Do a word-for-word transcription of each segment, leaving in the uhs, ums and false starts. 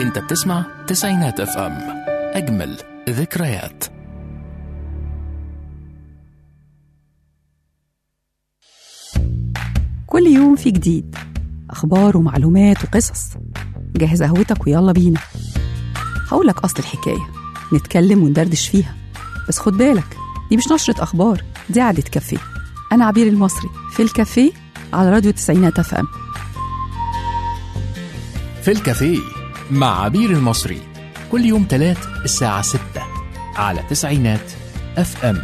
انت بتسمع تسعينات اف ام، اجمل ذكريات. كل يوم في جديد، أخبار ومعلومات وقصص. جهز قهوتك ويلا بينا. هقولك أصل الحكاية، نتكلم وندردش فيها، بس خد بالك دي مش نشرة أخبار، دي قعدة كافيه. أنا عبير المصري في الكافيه على راديو تسعينات اف ام. في الكافيه مع عبير المصري كل يوم تلات الساعة ستة على تسعينات اف ام.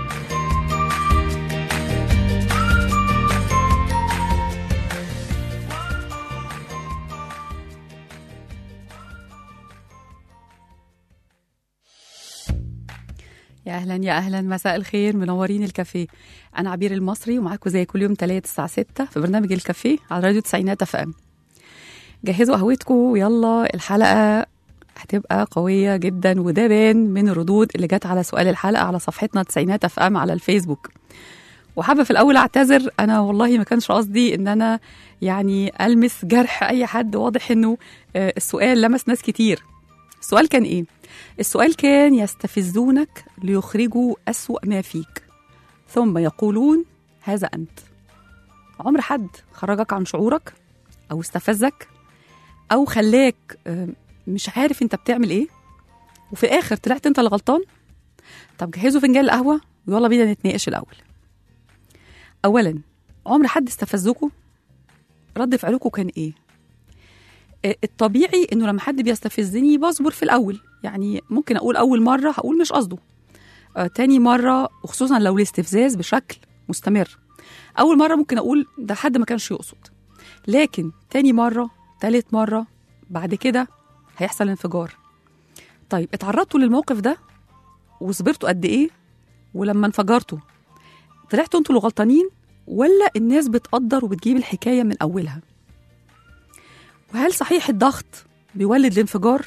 يا أهلا يا أهلا، مساء الخير، منورين الكافيه. أنا عبير المصري ومعاكم زي كل يوم تلات الساعة ستة في برنامج الكافيه على راديو تسعينات اف ام. جهزوا قهوتكم ويلا، الحلقة هتبقى قوية جدا، وده بان من الردود اللي جت على سؤال الحلقة على صفحتنا تسعينات اف ام على الفيسبوك. وحابة في الأول أعتذر، أنا والله ما كانش قصدي إن أنا يعني ألمس جرح أي حد، واضح إنه السؤال لمس ناس كتير. السؤال كان إيه؟ السؤال كان: يستفزونك ليخرجوا أسوأ ما فيك ثم يقولون هذا أنت. عمر حد خرجك عن شعورك أو استفزك أو خلاك مش عارف أنت بتعمل إيه وفي الآخر طلعت أنت الغلطان؟ طب جهزوا فنجان القهوة ويلا بينا نتناقش الأول. أولا، عمر حد استفزكوا؟ رد فعلكوا كان إيه؟ الطبيعي إنه لما حد بيستفزني بصبر في الأول، يعني ممكن أقول أول مرة هقول مش قصده، آه تاني مرة وخصوصا لو الاستفزاز بشكل مستمر. أول مرة ممكن أقول ده حد ما كانش يقصد، لكن تاني مرة تالت مرة بعد كده هيحصل انفجار. طيب اتعرضتوا للموقف ده وصبرتوا قد إيه؟ ولما انفجرتوا طلعتوا انتوا اللي غلطانين ولا الناس بتقدر وبتجيب الحكاية من أولها؟ وهل صحيح الضغط بيولد الانفجار؟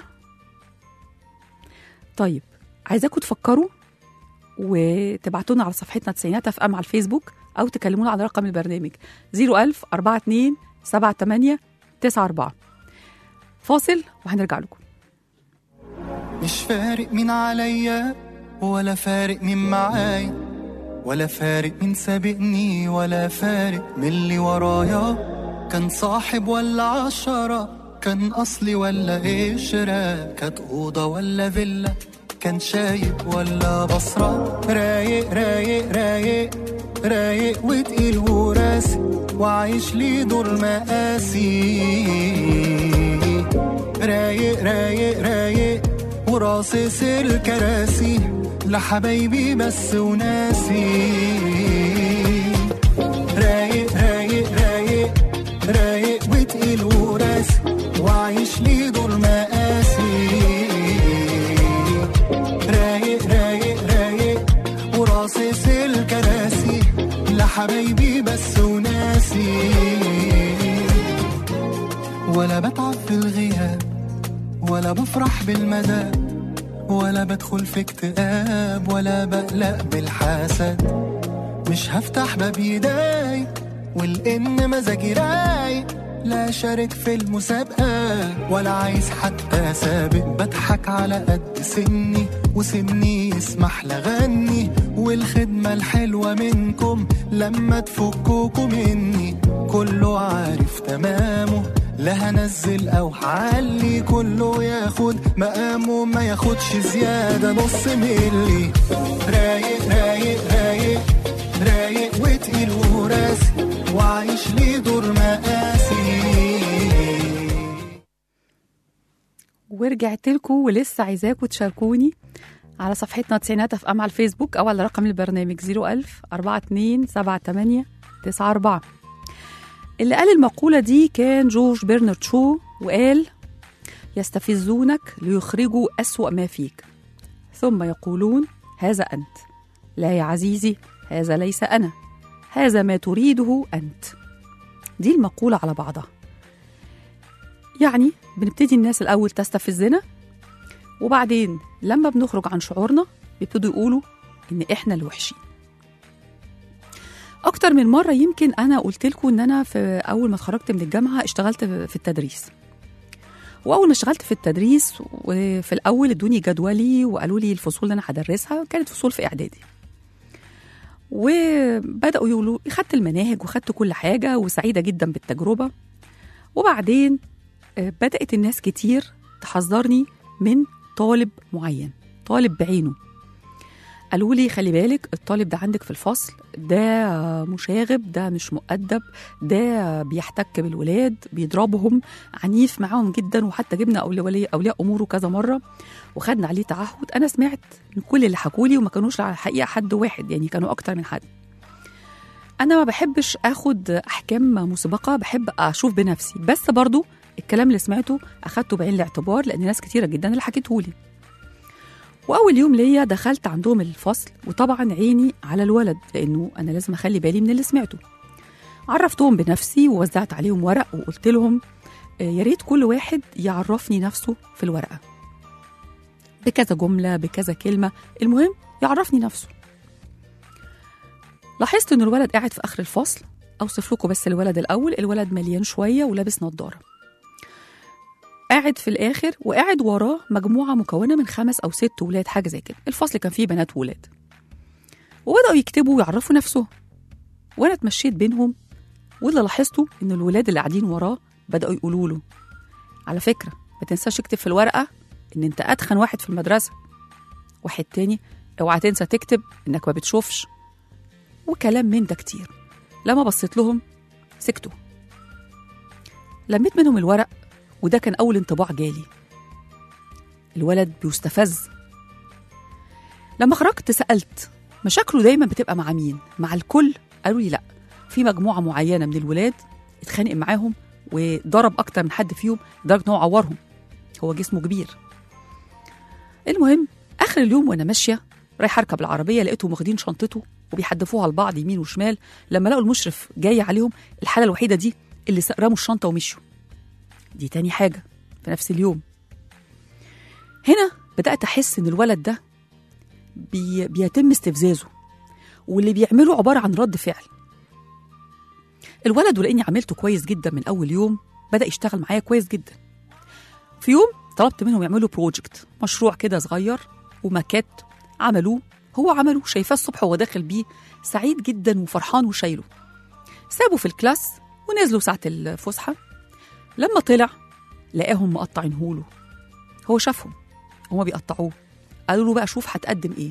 طيب عايزاكم تفكروا وتبعتونا على صفحتنا تسعينات اف ام على الفيسبوك أو تكلمونا على رقم البرنامج صفر ألف أربعة اتنين سبعة تمانية تسعة أربعة. فاصل وهنرجع لكم. مش فارق مين عليا ولا فارق مين معايا، ولا فارق مين سابقني ولا فارق من اللي ورايا. كان صاحب ولا عشرة، كان أصلي ولا قشرة، كانت أوضة ولا فيلا، كان شايب ولا بصرة. رايق رايق رايق رايق وتقيل وراسي، وعايش لي دور مقاسي. رايق رايق رايق وراصص الكراسي، لحبايبي بس وناسي. رايق رايق رايق رايق وتقيل وراسي، وعايش لي دور مقاسي. رايق رايق رايق وراصص الكراسي، لحبايبي بس وناسي. ولا بتعب في الغياب ولا بفرح بالمدى، ولا بدخل في اكتئاب ولا بقلق بالحسد. مش هفتح باب يداي والإن مزاجي رايق، لا شارك في المسابقة ولا عايز حتى سابق. بضحك على قد سني وسني يسمح لغني، والخدمة الحلوة منكم لما تفكوكوا مني. كله عارف تمامه، لا هنزل او هعلي، كله ياخد مقامه ما ياخدش زيادة نص ملي. رايق رايق رايق رايق وتقيل وراسي، وعايش لي دور مقاسي. ورجعت لكم ولسه عايزاكم تشاركوني على صفحتنا تسعينات اف ام على الفيسبوك او على رقم البرنامج صفر ألف أربعة اتنين سبعة تمانية تسعة أربعة. اللي قال المقولة دي كان جورج برنارد شو، وقال: يستفزونك ليخرجوا أسوأ ما فيك ثم يقولون هذا أنت. لا يا عزيزي، هذا ليس أنا، هذا ما تريده أنت. دي المقولة على بعضها. يعني بنبتدي الناس الأول تستفزنا، وبعدين لما بنخرج عن شعورنا بيبتدوا يقولوا إن إحنا الوحشين. أكتر من مرة يمكن أنا قلت لكم إن أنا في أول ما اتخرجت من الجامعة اشتغلت في التدريس، واول ما اشتغلت في التدريس وفي الاول ادوني جدولي وقالوا لي الفصول اللي انا هدرسها كانت فصول في اعدادي، وبداوا يقولوا خدت المناهج وخدت كل حاجه وسعيده جدا بالتجربه. وبعدين بدات الناس كتير تحذرني من طالب معين، طالب بعينه. قالوا لي خلي بالك الطالب ده عندك في الفصل ده مشاغب، ده مش مؤدب، ده بيحتك بالولاد، بيضربهم، عنيف معاهم جدا، وحتى جبنا أولياء أولياء أموره كذا مرة وخدنا عليه تعهد. أنا سمعت من كل اللي حكولي وما كانوش على الحقيقة حد واحد، يعني كانوا أكتر من حد. أنا ما بحبش أخد أحكام مسبقة، بحب أشوف بنفسي، بس برضو الكلام اللي سمعته أخدته بعين الاعتبار لأن ناس كتيرة جدا اللي حكيتهولي. وأول يوم ليا دخلت عندهم الفصل، وطبعا عيني على الولد لأنه أنا لازم أخلي بالي من اللي سمعته. عرفتهم بنفسي ووزعت عليهم ورق وقلت لهم يا ريت كل واحد يعرفني نفسه في الورقة بكذا جملة بكذا كلمة، المهم يعرفني نفسه. لاحظت إن الولد قاعد في آخر الفصل. أوصف لكم بس الولد الأول، الولد مليان شوية ولابس نظارة، قاعد في الآخر وقاعد وراه مجموعة مكونة من خمس أو ست ولاد حاجة زي كده. الفصل كان فيه بنات وولاد، وبدأوا يكتبوا ويعرفوا نفسه، وأنا اتمشيت بينهم. واللي لاحظته إن الولاد اللي قاعدين وراه بدأوا يقولوا له على فكرة ما تنساش تكتب في الورقة إن أنت أتخن واحد في المدرسة، واحد تاني اوعى تنسى تكتب إنك ما بتشوفش، وكلام من ده كتير. لما بصيت لهم سكتوا. لميت منهم الورق، وده كان أول انطباع جالي، الولد بيستفز. لما خرجت سألت مشاكله دايما بتبقى مع مين؟ مع الكل؟ قالوا لي لأ، في مجموعة معينة من الولاد اتخانق معاهم وضرب أكتر من حد فيهم لدرجة إنه عورهم، هو جسمه كبير. المهم آخر اليوم وأنا ماشية رايح أركب العربية لقيتهم واخدين شنطته وبيحدفوها لبعض يمين وشمال. لما لقوا المشرف جاي عليهم، الحالة الوحيدة دي اللي رموا الشنطة ومشوا. دي تاني حاجة في نفس اليوم. هنا بدأت أحس إن الولد ده بي بيتم استفزازه، واللي بيعمله عبارة عن رد فعل. الولد ولأني عملته كويس جدا من أول يوم بدأ يشتغل معايا كويس جدا. في يوم طلبت منهم يعملوا بروجكت، مشروع كده صغير وماكيت، عملوه. هو عمله شايفاه الصبح وهو داخل بيه سعيد جدا وفرحان وشايله. سابوا في الكلاس ونزلوا ساعة الفسحة. لما طلع لقاهم مقطعينهوله، هو شافهم هما بيقطعوه. قالوا له بقى شوف هتقدم ايه.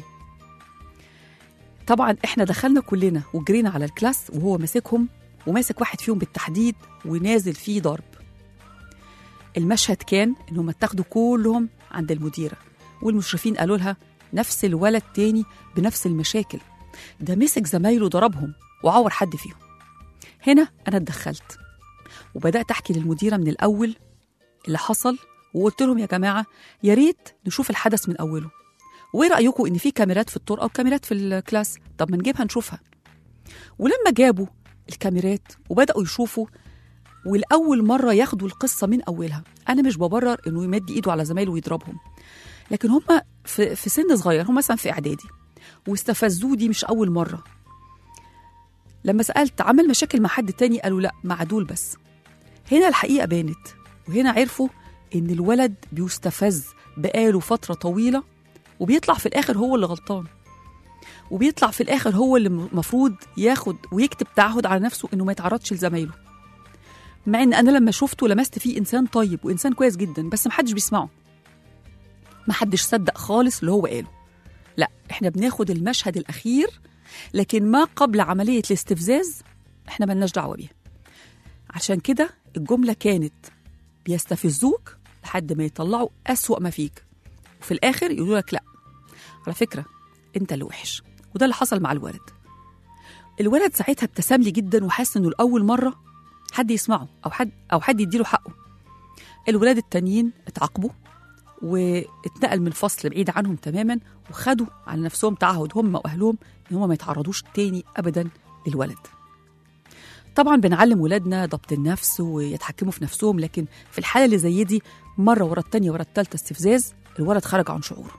طبعا احنا دخلنا كلنا وجرينا على الكلاس وهو ماسكهم وماسك واحد فيهم بالتحديد ونازل فيه ضرب. المشهد كان انهم اتاخدوا كلهم عند المديرة، والمشرفين قالوا لها نفس الولد تاني بنفس المشاكل، ده مسك زمايله ضربهم وعور حد فيهم. هنا انا اتدخلت وبدأت أحكي للمديرة من الأول اللي حصل، وقلت لهم يا جماعة يا ريت نشوف الحدث من أوله، وإيه رأيكم إن في كاميرات في الطرقة وكاميرات في الكلاس؟ طب ما نجيبها نشوفها. ولما جابوا الكاميرات وبدأوا يشوفوا، والأول مرة ياخدوا القصة من أولها. أنا مش ببرر إنه يمد إيده على زمايله ويضربهم، لكن هم في, في سن صغير، هم مثلا في إعدادي واستفزوه، دي مش أول مرة. لما سألت عمل مشاكل مع حد تاني قالوا لأ مع دول بس. هنا الحقيقة بانت، وهنا عرفوا إن الولد بيستفز بقاله فترة طويلة، وبيطلع في الآخر هو اللي غلطان، وبيطلع في الآخر هو اللي مفروض ياخد ويكتب تعهد على نفسه إنه ما يتعرضش لزمايله. مع إن أنا لما شفته لمست فيه إنسان طيب وإنسان كويس جدا، بس محدش بيسمعه، محدش صدق خالص اللي هو قاله. لا، إحنا بناخد المشهد الأخير، لكن ما قبل عملية الاستفزاز إحنا ملناش دعوة بيها. عشان كده الجملة كانت بيستفزوك لحد ما يطلعوا أسوأ ما فيك، وفي الآخر يقولوا لك لا على فكرة أنت اللي وحش. وده اللي حصل مع الولد. الولد ساعتها ابتسم لي جدا وحس إنه لأول مرة حد يسمعه أو حد أو حد يديله حقه. الولاد التانيين اتعاقبوا واتنقل من الفصل بعيد عنهم تماما، وخدوا على نفسهم تعهد هم وأهلهم إن هم ما يتعرضوش تاني أبدا للولد. طبعا بنعلم ولادنا ضبط النفس ويتحكموا في نفسهم، لكن في الحالة اللي زي دي مرة ورا التانية ورا التالتة استفزاز، الولد خرج عن شعوره.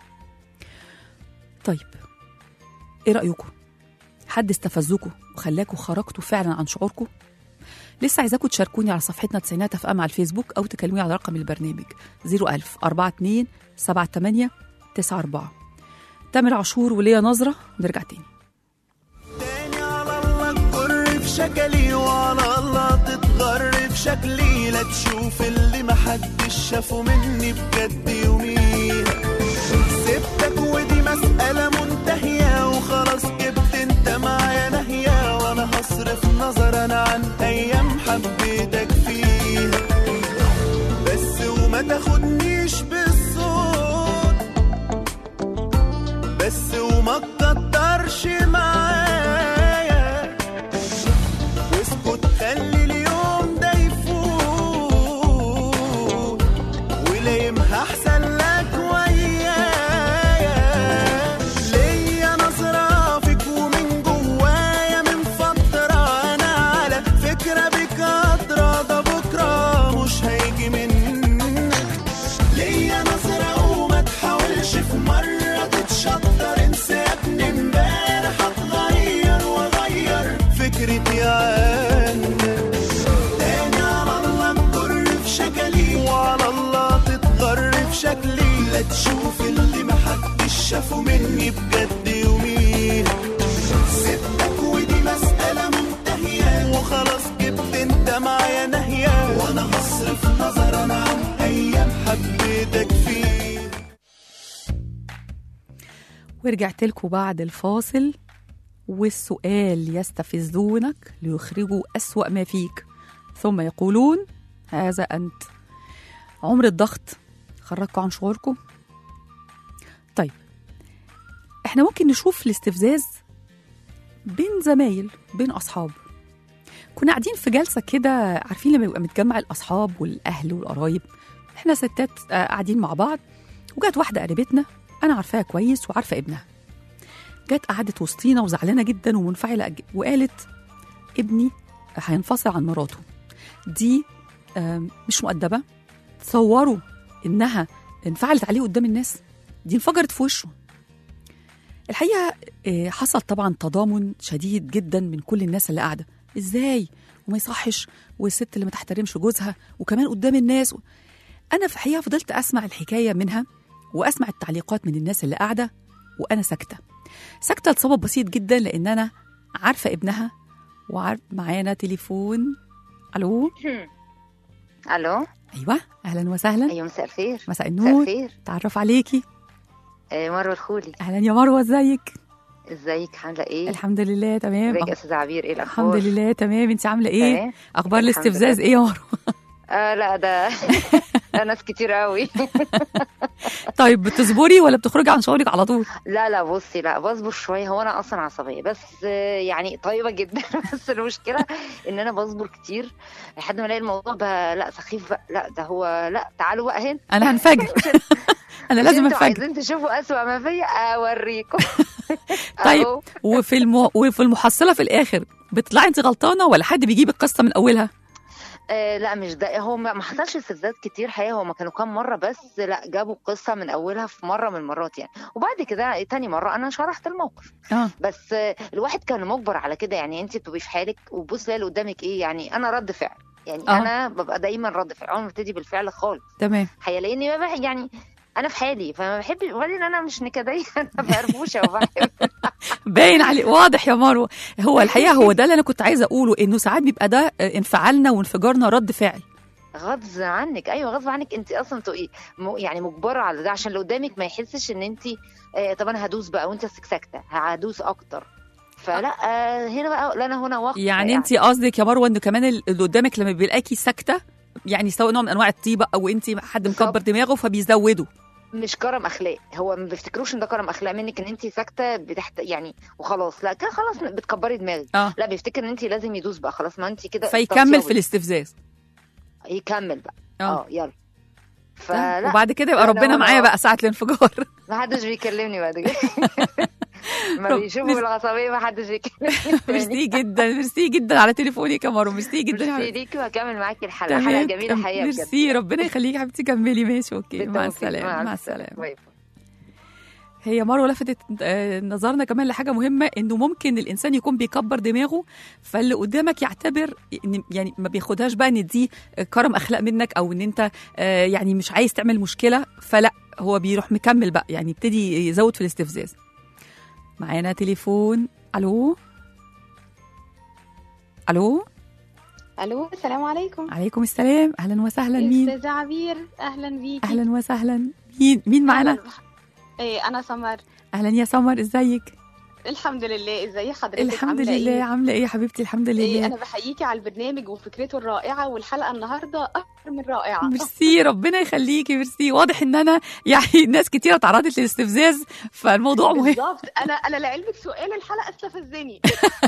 طيب ايه رأيكم؟ حد استفزكوا وخلاكوا خرجتوا فعلا عن شعوركم؟ لسه عايزاكم تشاركوني على صفحتنا تسعينات اف ام على الفيسبوك او تكلموني على رقم البرنامج صفر ألف أربعة اتنين سبعة تمانية تسعة أربعة. تامر عاشور وليا نظرة، نرجع تاني. تاني على الله تجر في شكلي، وعلى الله تتغر في شكلي، لا تشوف اللي محدش شافه مني بجد يوميها. سبتك ودي مسألة منتهية، وخلاص جبت انت معايا نهية، وانا هصرف نظر انا عن ايام حبيتك فيها. بس وما تاخدنيش بالصوت، بس وما تقدرش معايا، واسكت خلي اليوم ده يفوت، ولايمها احسن لك ويايا. ليا نظرة فيك ومن جوايا من فترة، انا على فكرة بك قادرة، ده بكرة مش هيجي منك. ليا نظرة وما تحاولش في مرة تتشطر، انسى يا ابني امبارح هتغير واغير فكرتي عنك. تاني على الله تجر في شكلي، وعلى الله تتغر في شكلي، لا تشوف اللي محدش شافه مني بجد يوميها. سبتك ودي مسألة منتهية، وخلاص جبت انت معايا نهية، وانا هصرف نظر انا عن ايام حبيتك فيه. ورجعت لكم بعد الفاصل، والسؤال يستفزونك ليخرجوا أسوأ ما فيك ثم يقولون هذا أنت. عمر الضغط خرجكم عن شعوركم؟ طيب احنا ممكن نشوف الاستفزاز بين زمايل، بين أصحاب. كنا قاعدين في جلسة كده، عارفين لما يبقى متجمع الأصحاب والأهل والقرايب، احنا ستات آه، قاعدين مع بعض، وجات واحدة قريبتنا أنا عارفاها كويس وعارفة ابنها، جت قعدت وسطينا وزعلانة جدا ومنفعلة، وقالت ابني هينفصل عن مراته دي، آم، مش مؤدبة. تصوروا إنها انفعلت عليه قدام الناس، دي انفجرت في وشه. الحقيقة آه، حصل طبعا تضامن شديد جدا من كل الناس اللي قاعدة، ازاي وما يصحش، والست اللي ما تحترمش جوزها وكمان قدام الناس. أنا في الحقيقة فضلت أسمع الحكاية منها وأسمع التعليقات من الناس اللي قاعدة، وأنا ساكتة ساكتة لسبب بسيط جدا، لأن أنا عارفة ابنها وعارف. معانا تليفون. ألو. الو. أيوة، أهلا وسهلا. ايوه مساء الخير. مساء مساء النور. الخير. تعرف عليكي. آه، مروه الخولي. أهلا يا مروة، ازيك؟ ازيك عامله ايه؟ الحمد لله تمام. ازيك يا استاذه عبير، ايه الاخبار؟ الحمد لله تمام، انت عاملة ايه؟ تمام. أخبار الحمد الاستفزاز لله. ايه يا مروة؟ آه لا ده ده ناس كتير قوي. طيب بتصبري ولا بتخرجي عن شغلك على طول؟ لا لا بصي، لا بصبر شويه، هو انا اصلا عصبيه بس آه، يعني طيبه جدا. بس المشكله ان انا بصبر كتير لحد ما الاقي الموضوع بقى لا سخيف بقى، لا ده هو لا تعالوا بقى هنا. أنا هنفجر. أنا لازم انتوا أنفجر. عايزين تشوفوا اسوأ ما فيا اوريكم. طيب أهو. وفي المو... وفي المحصلة في الآخر بتطلعي انت غلطانة ولا حد بيجيب القصة من أولها؟ آه لا مش ده، هو ما ما حصلش استفزاز كتير حقيقة، هما كانوا كام مرة بس، لا جابوا القصة من أولها في مرة من المرات يعني، وبعد كده تاني مرة أنا شرحت الموقف. اه بس آه الواحد كان مجبر على كده، يعني أنت بتبقي في حالك وبص لاقي اللي قدامك إيه، يعني أنا رد فعل، يعني آه. أنا ببقى دايما رد فعل، أول ما ببتدي بالفعل خالص تمام. حقيقة، لأني ما بح يعني أنا في حالي، فما بحبش، وبعدين أنا مش نكدية، أنا فرفوشة وبحب. باين عليه، واضح يا مروه. هو الحقيقه هو ده اللي انا كنت عايزه اقوله، انه ساعات بيبقى ده انفعالنا وانفجارنا رد فعل غصب عنك، ايوه غصب عنك، انت اصلا تبقي م- يعني مجبره على ده عشان اللي قدامك ما يحسش ان انت آه طب انا هدوس بقى وانت ساكته هدوس اكتر، فلا آه هنا بقى لا انا هنا وقت يعني انت قصدك يا مروه انه كمان اللي قدامك لما بيلاقيكي ساكته، يعني سواء نوع من انواع الطيبه او انت حد بالظبط. مكبر دماغه فبيزودوا. مش كرم اخلاق، هو ما بيفتكروش ان ده كرم اخلاق منك ان انت ساكته بتحت يعني وخلاص، لا كده خلاص بتكبري دماغك. اه لا بيفتكر ان انت لازم يدوس بقى خلاص، ما انت كده فيكمل في تطيبي. الاستفزاز. يكمل بقى اه اه يلا. طيب، فلا وبعد كده يبقى لا، ربنا لا، معايا لا. بقى ساعه الانفجار. ما حدش بيكلمني بعد كده. ما رب- بيشوفوا بالعصبيه ما حدش بيكلمني. ميرسي جدا، ميرسي جدا على تليفونك يا مروه، ميرسي جدا يا ميرسي حبيبتي. ليكي وهكمل معاكي الحلقه، حلقه تمام، جميله حقيقه بجد. ميرسي، ربنا يخليكي يا حبيبتي، كملي. ماشي اوكي، مع بالتوفيق. السلامه، مع مع السلامه. باي باي. هي مروه لفتت آه، نظرنا كمان لحاجه مهمه، انه ممكن الانسان يكون بيكبر دماغه، فاللي قدامك يعتبر إن يعني ما بياخدهاش بقى ان دي كرم اخلاق منك، او ان انت آه، يعني مش عايز تعمل مشكله، فلا هو بيروح مكمل بقى، يعني يبتدي يزود في الاستفزاز. معانا تليفون. الو الو. الو السلام عليكم. عليكم السلام، اهلا وسهلا. مين؟ استاذة عبير، اهلا بيكي. اهلا وسهلا. مين مين معانا؟ ايه انا سمر. اهلا يا سمر، ازيك؟ الحمد لله، ازي حضرتك؟ الحمد عاملة لله. إيه؟ عامله ايه يا حبيبتي؟ الحمد لله. إيه، انا بحييكي على البرنامج وفكرته الرائعه، والحلقه النهارده اكثر من رائعه. ميرسي، ربنا يخليكي. ميرسي. واضح ان انا يعني ناس كتيره تعرضت للاستفزاز، فالموضوع مهم. بالظبط. انا انا لعلمك سؤال الحلقه استفزني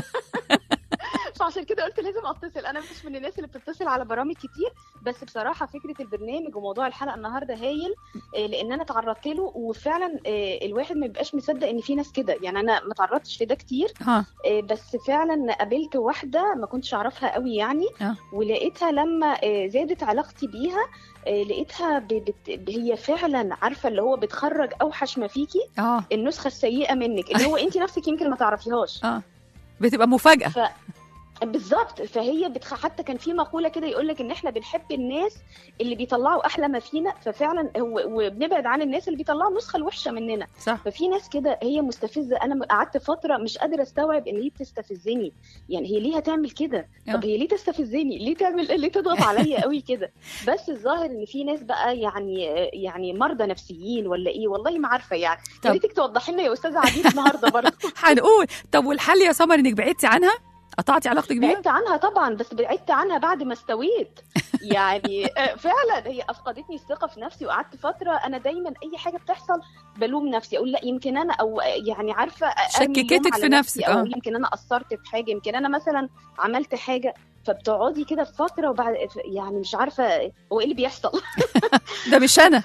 فعشان كده قلت لازم اتصل. انا مش من الناس اللي بتتصل على برامج كتير، بس بصراحه فكره البرنامج وموضوع الحلقه النهارده هايل، لان انا تعرضت له، وفعلا الواحد ما بيبقاش مصدق ان في ناس كده. يعني انا ما تعرضتش لده كتير ها. بس فعلا قابلت واحده ما كنتش اعرفها قوي يعني، ها. ولقيتها لما زادت علاقتي بيها لقيتها بت... هي فعلا عارفه اللي هو بتخرج اوحش ما فيكي، اه النسخه السيئه منك اللي هو انت نفسك يمكن ما تعرفيهاش. اه بتبقى مفاجاه. ف... بالظبط. فهي بتخ... حتى كان في مقوله كده يقول لك ان احنا بنحب الناس اللي بيطلعوا احلى ما فينا، ففعلا هو... وبنبعد عن الناس اللي بيطلعوا النسخه الوحشه مننا. صح. ففي ناس كده هي مستفزه، انا قعدت فتره مش قادره استوعب ان هي بتستفزني، يعني هي ليه هتعمل كده؟ طب هي ليه تستفزني؟ ليه تعمل ليه تضغط عليا قوي كده؟ بس الظاهر ان في ناس بقى يعني يعني مرضى نفسيين ولا ايه، والله ما عارفه يعني. يا ريتك توضحي لنا يا استاذه عبير النهارده برضه. هنقول. طب والحل يا سمر انك بعدتي عنها؟ قطعتي علاقتك بيها؟ بعدت عنها طبعا، بس بعدت عنها بعد ما استويت يعني. فعلا هي افقدتني الثقه في نفسي، وقعدت فتره انا دايما اي حاجه بتحصل بلوم نفسي، اقول لا يمكن انا، او يعني عارفه شككتك في نفسك، او يمكن انا قصرت في حاجه، يمكن انا مثلا عملت حاجه، فبتقعدي كده في فتره وبعد يعني مش عارفه هو ايه اللي بيحصل. ده مش انا.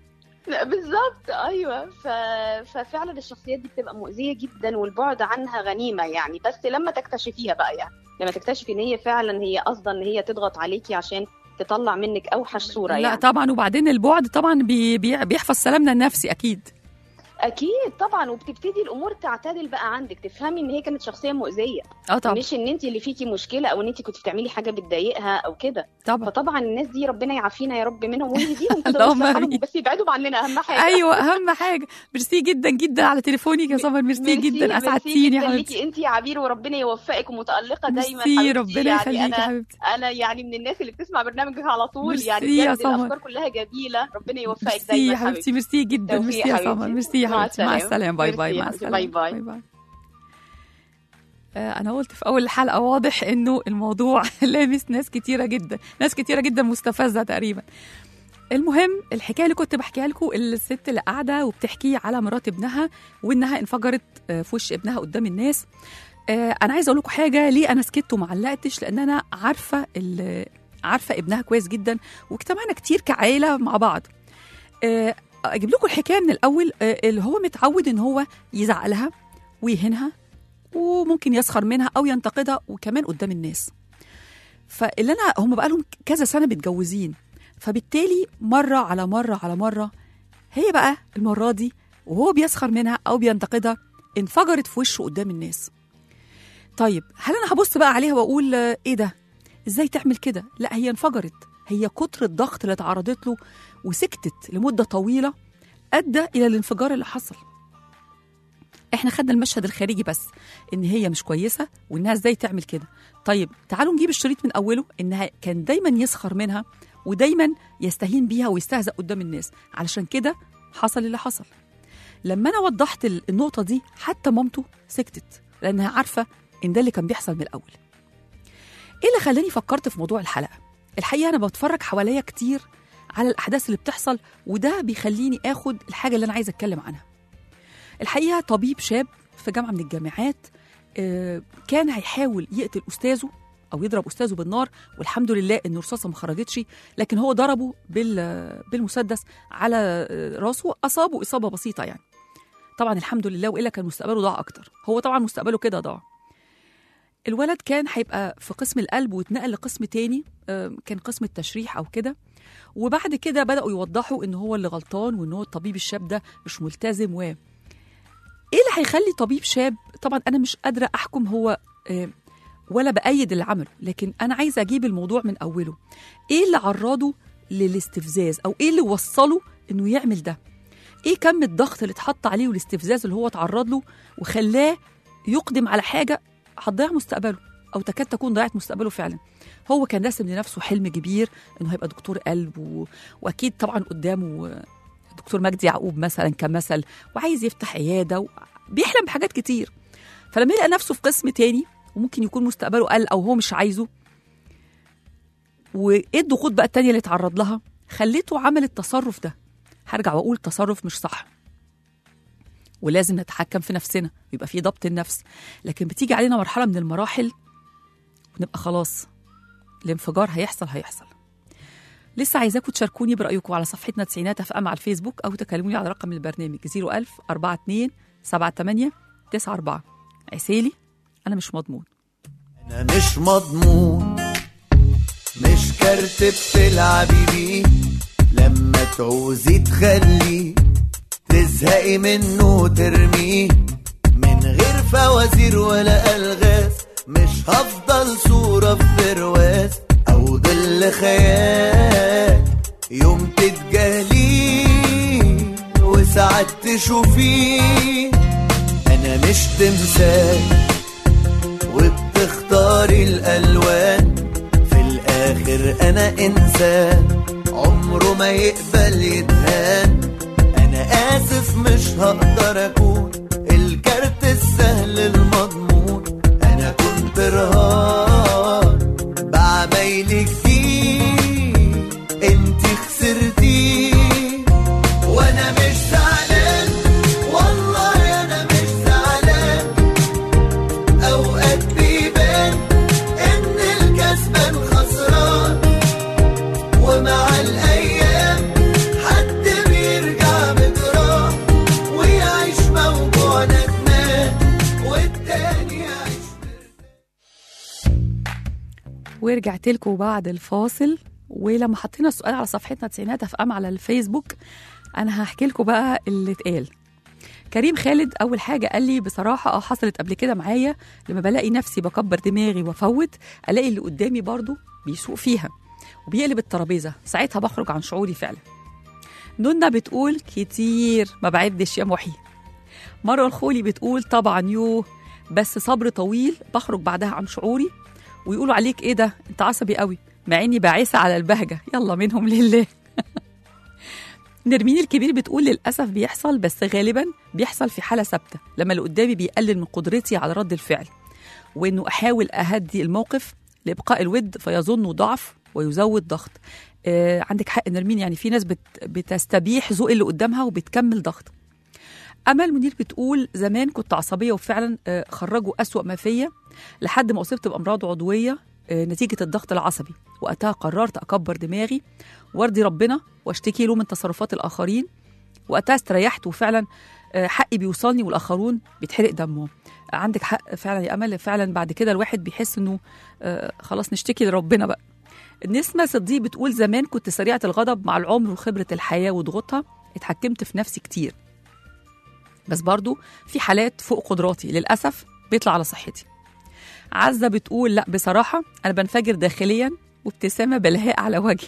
بالظبط. ايوه. ف... ففعلا الشخصيات دي بتبقى مؤذيه جدا، والبعد عنها غنيمه يعني، بس لما تكتشفيها بقى، يعني لما تكتشفي ان هي فعلا هي قصدا ان هي تضغط عليكي عشان تطلع منك اوحش صوره. لا يعني طبعا. وبعدين البعد طبعا بي... بي... بيحفظ سلامنا النفسي اكيد. اكيد طبعا. وبتبتدي الامور تعتدل بقى عندك، تفهمي ان هي كانت شخصيه مؤذيه، اه طبعا، مش ان انت اللي فيكي مشكله، او ان انت كنت بتعملي حاجه بتضايقها او كده. طبعا. فطبعا الناس دي ربنا يعافينا يا رب منهم ويهديهم اللهم بس يبعدوا عننا، اهم حاجه. ايوه اهم حاجه. ميرسي جدا جدا على تليفونك يا سمر. ميرسي جدا، اسعدتيني يا حبيبتي. انت يا عبير، وربنا يوفقك ومتالقه دايما. ميرسي، ربنا يخليكي يعني يا حبيبتي. انا يعني من الناس اللي بتسمع برنامجك على طول، يعني بجد الافكار كلها جميله، ربنا يوفقك دايما. ميرسي يا حبيبتي. ميرسي جدا. ميرسي يا سمر. ميرسي يا حبيبتي. مع السلامه. باي باي. مع السلامه. باي باي, باي, باي. أنا قلت في أول الحلقة واضح إنه الموضوع لامس ناس كتيرة جدا، ناس كتيرة جدا مستفزة تقريبا. المهم الحكاية اللي كنت بحكيها لكم، الست اللي قاعدة وبتحكي على مرات ابنها وإنها انفجرت في وش ابنها قدام الناس. أنا عايزة أقول لكم حاجة، ليه أنا سكت وما علقتش؟ لأن أنا عارفة عارفة ابنها كويس جدا، واجتمعنا كتير كعائلة مع بعض. أجيب لكم الحكاية من الأول. اللي هو متعود إن هو يزعلها ويهنها، وممكن يسخر منها أو ينتقدها، وكمان قدام الناس. فاللي أنا هم بقى لهم كذا سنة متجوزين، فبالتالي مرة على مرة على مرة هي بقى المرة دي وهو بيسخر منها أو بينتقدها انفجرت في وشه قدام الناس. طيب هل أنا هبص بقى عليها وأقول إيه ده؟ إزاي تعمل كده؟ لا، هي انفجرت. هي كتر الضغط اللي تعرضت له وسكتت لمدة طويلة أدى إلى الانفجار اللي حصل. احنا خدنا المشهد الخارجي بس، ان هي مش كويسه وانها ازاي تعمل كده. طيب تعالوا نجيب الشريط من اوله، انها كان دايما يسخر منها ودايما يستهين بيها ويستهزأ قدام الناس، علشان كده حصل اللي حصل. لما انا وضحت النقطه دي حتى مامته سكتت، لانها عارفه ان ده اللي كان بيحصل من الاول. ايه اللي خلاني فكرت في موضوع الحلقه؟ الحقيقه انا بتفرج حواليا كتير على الاحداث اللي بتحصل، وده بيخليني اخد الحاجه اللي انا عايزه اتكلم عنها. الحقيقة طبيب شاب في جامعة من الجامعات كان هيحاول يقتل أستاذه أو يضرب أستاذه بالنار، والحمد لله إن رصاصة ما خرجتش، لكن هو ضربه بالمسدس على راسه، أصابه إصابة بسيطة يعني. طبعا الحمد لله، وإلا كان مستقبله ضاع أكتر. هو طبعا مستقبله كده ضاع. الولد كان هيبقى في قسم القلب واتنقل لقسم تاني، كان قسم التشريح أو كده. وبعد كده بدأوا يوضحوا إن هو اللي غلطان، وإن هو الطبيب الشاب ده مش ملتزم. و ايه اللي هيخلي طبيب شاب؟ طبعا انا مش قادره احكم هو آه ولا بايد اللي عمله، لكن انا عايزه اجيب الموضوع من اوله. ايه اللي عرضه للاستفزاز، او ايه اللي وصله انه يعمل ده؟ ايه كم الضغط اللي اتحط عليه والاستفزاز اللي هو اتعرض له وخلاه يقدم على حاجه هتضيع مستقبله، او تكاد تكون ضيعت مستقبله فعلا. هو كان راسم لنفسه حلم كبير انه هيبقى دكتور قلب، و... واكيد طبعا قدامه دكتور مجدي يعقوب مثلا كمثل، وعايز يفتح عياده، وبيحلم بحاجات كتير. فلما يلقى نفسه في قسم تاني وممكن يكون مستقبله قل او هو مش عايزه، وايه الضغوط بقى التانية اللي اتعرض لها خليته عمل التصرف ده. هرجع واقول تصرف مش صح، ولازم نتحكم في نفسنا، يبقى في ضبط النفس. لكن بتيجي علينا مرحله من المراحل ونبقى خلاص الانفجار هيحصل هيحصل. لسه عايزاكم تشاركوني برايكم على صفحتنا تسعينات اف ام على الفيسبوك، او تكلموني على رقم البرنامج صفر ألف أربعة اتنين سبعة تمانية تسعة أربعة. عسيلي انا مش مضمون. انا مش مضمون، مش كارت بتلعبي بيه، لما تعوزي تخليه تزهقي منه وترميه من غير فوازير ولا ألغاز. مش هفضل صورة في برواز أو ظل خيال، يوم تتجاهليه وساعات تشوفيه. أنا مش تمثال وبتختاري الألوان، في الآخر أنا إنسان عمره ما يقبل يتهان. أنا آسف مش هقدر أكون الكارت السهل المضمون. أنا كنت رهان بعمايلك دي، انتي خسرتي وأنا مش زعلان، والله أنا مش زعلان. أوقات بيبان إن الكسبان خسران، ومع الأيام حد بيرجع بجراح ويعيش موجوع ندمان، والتاني يعيش. ورجعت لكم بعد الفاصل، ولما حطينا السؤال على صفحتنا تسعينات اف ام على الفيسبوك، انا هحكي لكم بقى اللي اتقال. كريم خالد اول حاجه قال لي بصراحه اه حصلت قبل كده معايا، لما بلاقي نفسي بكبر دماغي وافوت الاقي اللي قدامي برضو بيسوق فيها وبيقلب الترابيزه، ساعتها بخرج عن شعوري فعلا. نونا بتقول كتير ما بعدش يا محي. مروه الخولي بتقول طبعا يو، بس صبر طويل بخرج بعدها عن شعوري، ويقولوا عليك ايه ده انت عصبي قوي، مع اني باعثه على البهجه، يلا منهم لله. نرمين الكبير بتقول للأسف بيحصل، بس غالبا بيحصل في حالة ثابتة لما اللي قدامي بيقلل من قدرتي على رد الفعل، وإنه أحاول أهدي الموقف لإبقاء الود فيظن ضعف ويزود ضغط. آه عندك حق نرمين، يعني في ناس بت بتستبيح ذوق اللي قدامها وبتكمل ضغط. أمل منير بتقول زمان كنت عصبية وفعلا آه خرجوا أسوأ ما فيا لحد ما أصبت بأمراض عضوية آه نتيجة الضغط العصبي، وقتها قررت أكبر دماغي وارضي ربنا واشتكي له من تصرفات الآخرين، وقتها استريحت وفعلا حقي بيوصلني والآخرون بيتحرق دمهم. عندك حق فعلا يا أمل، فعلا بعد كده الواحد بيحس إنه خلاص نشتكي لربنا بقى. نسمة صديق بتقول زمان كنت سريعة الغضب، مع العمر وخبرة الحياة وضغوطها اتحكمت في نفسي كتير، بس برضو في حالات فوق قدراتي للأسف بيطلع على صحتي. عزة بتقول لا بصراحة أنا بنفجر داخليا وابتسامة بلهاء على وجهي.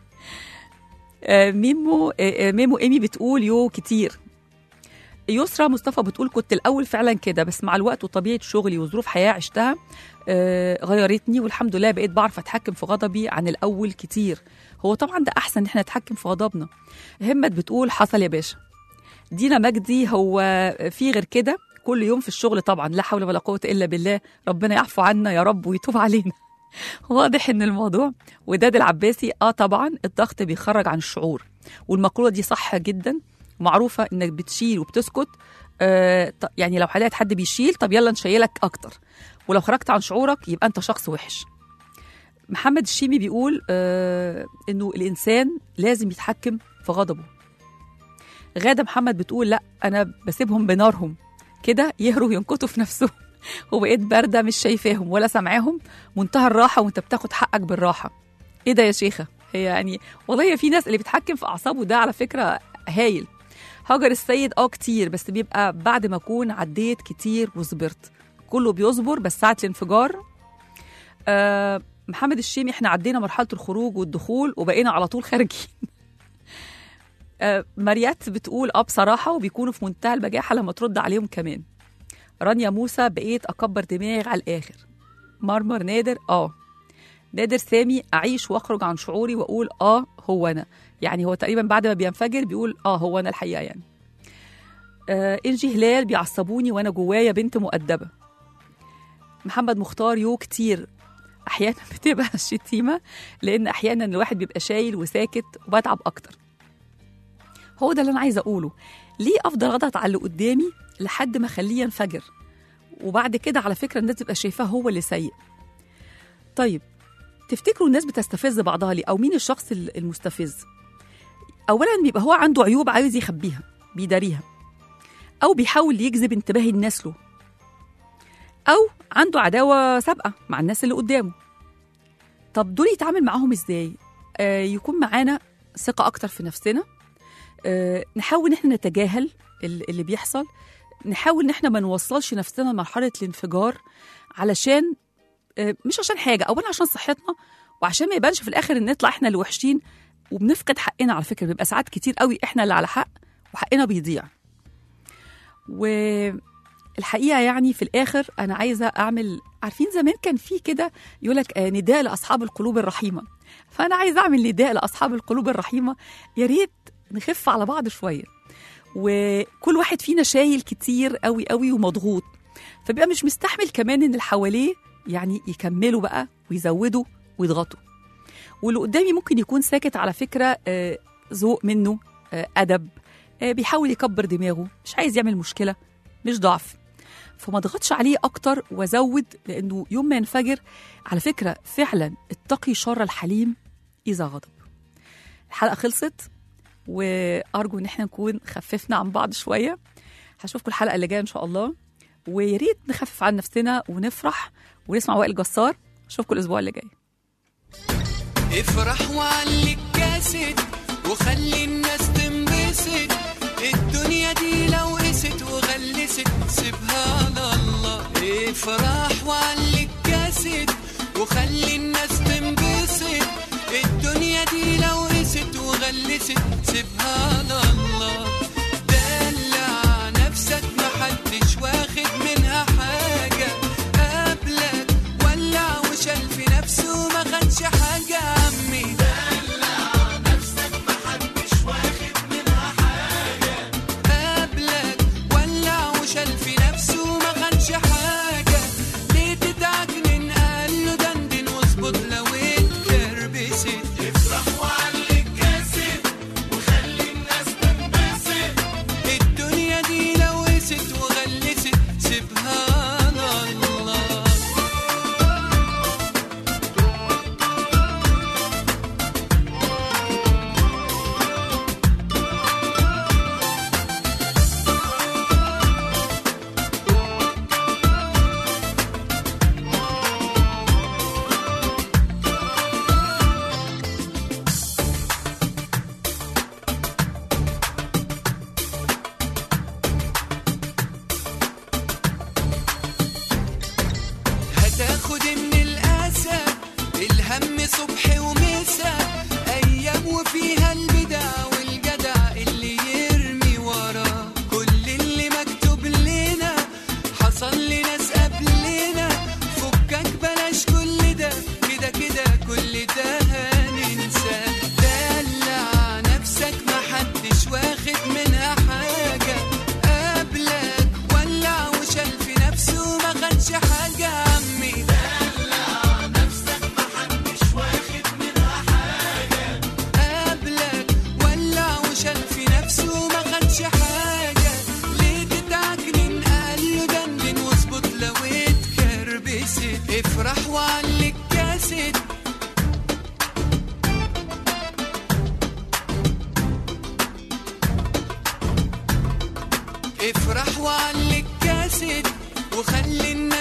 ميمو ميمو إيمي بتقول يو كتير. يسرى مصطفى بتقول كنت الأول فعلا كده، بس مع الوقت وطبيعة شغلي وظروف حياة عشتها غيرتني، والحمد لله بقيت بعرف أتحكم في غضبي عن الأول كتير. هو طبعا ده أحسن إن احنا نتحكم في غضبنا. همت بتقول حصل يا باشا. دينا مجدي هو في غير كده كل يوم في الشغل طبعا، لا حول ولا قوة إلا بالله، ربنا يعفو عنا يا رب ويتوب علينا. واضح ان الموضوع. وداد العباسي اه طبعا الضغط بيخرج عن الشعور، والمقولة دي صح جدا، معروفة انك بتشيل وبتسكت. آه يعني لو حلقت حد بيشيل طب يلا نشيلك اكتر، ولو خرجت عن شعورك يبقى انت شخص وحش. محمد الشيمي بيقول آه انه الانسان لازم يتحكم في غضبه. غادة محمد بتقول لا انا بسيبهم بنارهم كده يهروا ينكتوا في نفسهم، وبقيت باردة مش شايفاهم ولا سامعاهم، منتهى الراحة وانت بتاخد حقك بالراحة. ايه ده يا شيخة؟ هي يعني والله في ناس اللي بتحكم في أعصابه ده على فكرة هايل. هاجر السيد اه كتير، بس بيبقى بعد ما اكون عديت كتير وصبرت. كله بيصبر بس ساعة الانفجار. آه محمد الشيمي احنا عدينا مرحلة الخروج والدخول وبقينا على طول خارجين. آه مريات بتقول اه بصراحة، وبيكونوا في منتهى البجاحة لما ترد عليهم كمان. رانيا موسى بقيت أكبر دماغي على الآخر. مرمر نادر اه نادر سامي أعيش وأخرج عن شعوري وأقول اه هو أنا، يعني هو تقريبا بعد ما بينفجر بيقول اه هو أنا الحقيقة يعني. آه إنجي هلال بيعصبوني وأنا جوايا بنت مؤدبة. محمد مختار يو كتير، أحيانا بتبقى الشتيمة لأن أحيانا الواحد بيبقى شايل وساكت وبتعب أكتر. هو ده اللي أنا عايزة أقوله، ليه أفضل أضغط على اللي قدامي لحد ما أخليه ينفجر، وبعد كده على فكرة الناس تبقى شايفاه هو اللي سيء. طيب تفتكروا الناس بتستفز بعضها ليه؟ أو مين الشخص المستفز؟ أولا بيبقى هو عنده عيوب عايز يخبيها بيداريها، أو بيحاول يجذب انتباه الناس له، أو عنده عداوة سابقة مع الناس اللي قدامه. طب دول يتعامل معاهم إزاي؟ آه يكون معانا ثقة أكتر في نفسنا، آه نحاول إحنا نتجاهل اللي بيحصل، نحاول إن إحنا ما نوصلش نفسنا لمرحلة الانفجار، علشان آه مش عشان حاجة، أولا عشان صحتنا، وعشان ما يبانش في الآخر إن نطلع إحنا اللي وحشين وبنفقد حقنا. على فكرة بيبقى ساعات كتير قوي إحنا اللي على حق وحقنا بيضيع. والحقيقة يعني في الآخر أنا عايزة أعمل، عارفين زمان كان في كده يقولك آه نداء لأصحاب القلوب الرحيمة، فأنا عايزة أعمل نداء لأصحاب القلوب الرحيمة. يا ريت نخف على بعض شوية، وكل واحد فينا شايل كتير قوي قوي ومضغوط، فبقى مش مستحمل كمان إن اللي حواليه يعني يكملوا بقى ويزودوا ويضغطوا. واللي قدامي ممكن يكون ساكت على فكرة، آه ذوق منه، آه أدب، آه بيحاول يكبر دماغه، مش عايز يعمل مشكلة، مش ضعف، فما ضغطش عليه أكتر وزود، لأنه يوم ما ينفجر على فكرة فعلا اتقي شر الحليم إذا غضب. الحلقة خلصت، وأرجو إن احنا نكون خففنا عن بعض شوية. هشوفكم الحلقة اللي جاية إن شاء الله، وياريت نخفف عن نفسنا ونفرح ونسمع وائل جسار. أشوفكم الأسبوع اللي جاي. افرح وعليك كاسد وخلي الناس تنبسط، الدنيا دي لو قست وغلست سيبها لله. افرح وعليك كاسد وخلي الناس تنبسط، الدنيا دي لو قست وغلست سيبها لله. دلع نفسك محدش واخد منها حاجة قبلك، ولع وشال في نفسه ما خدش حاجة. عمي دلع نفسك محدش واخد منها حاجة قبلك، ولع وشال في نفسه ما خدش حاجة. ليه تتعجنن؟ قال له دندن واظبط لو اتكربست. افرح وعليك كاسد وخلي الناس تنبسط، الدنيا دي لو قست وغلست سيبها لله. هتاخد من الأسى الهم صبح ومساء، أيام وفيها البدع والجدع اللي يرمي وراه كل اللي مكتوب لنا. حصل لناس قبلنا، فكك بلاش كل ده، كده كده كل ده هننسى. دلع نفسك محدش واخد منها حاجة قبلك، ولع وشال في نفسه ما خدش حاجة. عمي دلع نفسك محدش واخد منها حاجة قبلك، ولع وشال في نفسه ما خدش حاجة. ليه تتعجنن؟ قال له دندن واظبط لو اتكربست. افرح وعليك كاسد افرح وعليك كاسد وخلي الناس